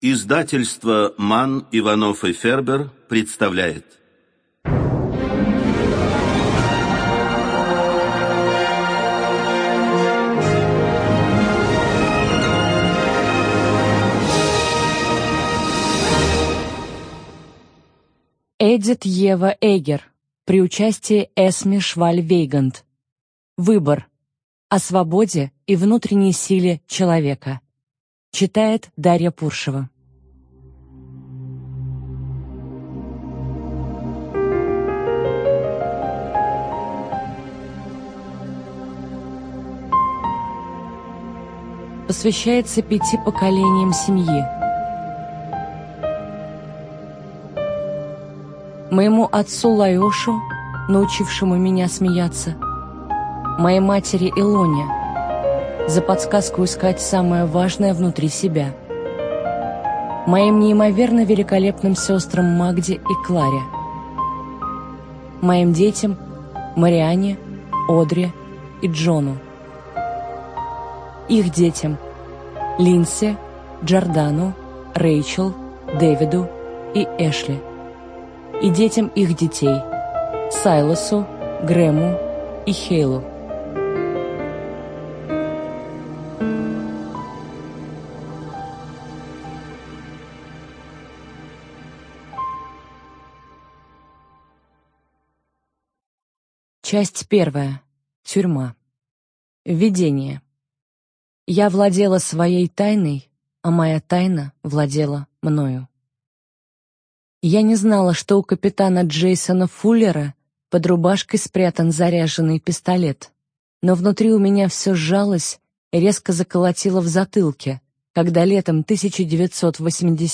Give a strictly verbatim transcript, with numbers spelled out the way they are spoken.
Издательство «Манн, Иванов и Фербер» представляет. Эдит Ева Эгер при участии Эсми Шваль-Вейгант. Выбор. О свободе и внутренней силе человека. Читает Дарья Пуршева. Посвящается пяти поколениям семьи. Моему отцу Лаошу, научившему меня смеяться, моей матери Илоне, за подсказку искать самое важное внутри себя, моим неимоверно великолепным сестрам Магде и Кларе, моим детям Мариане, Одри и Джону, их детям Линсе, Джордану, Рэйчел, Дэвиду и Эшли, и детям их детей Сайлосу, Грэму и Хейлу. Часть первая. Тюрьма. Введение. Я владела своей тайной, а моя тайна владела мною. Я не знала, что у капитана Джейсона Фуллера под рубашкой спрятан заряженный пистолет, но внутри у меня все сжалось и резко заколотило в затылке, когда летом тысяча девятьсот восьмидесятого